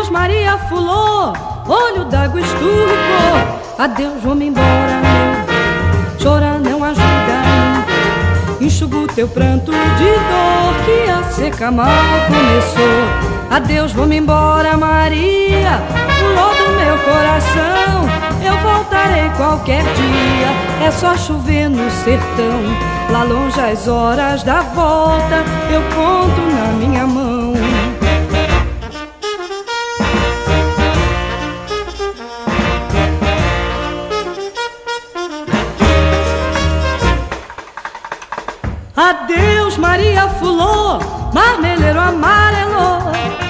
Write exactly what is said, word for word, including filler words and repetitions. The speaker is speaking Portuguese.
Adeus Maria Fulô, olho d'água esturricou. Adeus, vou-me embora, meu, chorar não ajuda. Enxuga o teu pranto de dor, que a seca mal começou. Adeus, vou-me embora, Maria, Fulô do meu coração. Eu voltarei qualquer dia, é só chover no sertão. Lá longe as horas da volta, eu conto na minha mão. Adeus Maria Fulô, marmeleiro amarelo.